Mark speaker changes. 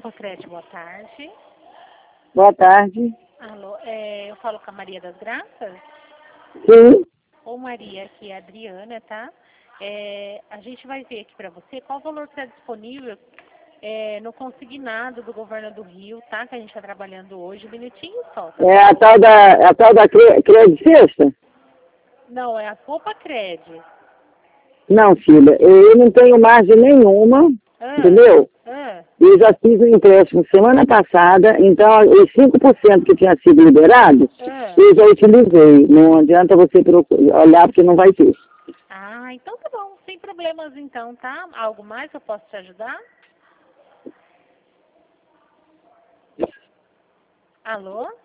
Speaker 1: Pacrete, boa tarde.
Speaker 2: Boa tarde.
Speaker 1: Alô, eu falo com a Maria das Graças?
Speaker 2: Sim.
Speaker 1: Ô Maria, aqui é a Adriana, tá? A gente vai ver aqui para você qual o valor que está disponível no consignado do governo do Rio, tá? Que a gente está trabalhando hoje, um minutinho só. Tá?
Speaker 2: É a tal da Cred Sexta?
Speaker 1: Não, é a Poupa Cred.
Speaker 2: Não, filha, eu não tenho margem nenhuma, entendeu? Eu já fiz um empréstimo semana passada, então os 5% que tinha sido liberado, eu já utilizei. Não adianta você olhar porque não vai ter.
Speaker 1: Ah, então tá bom, sem problemas então, tá? Algo mais que eu posso te ajudar? Alô?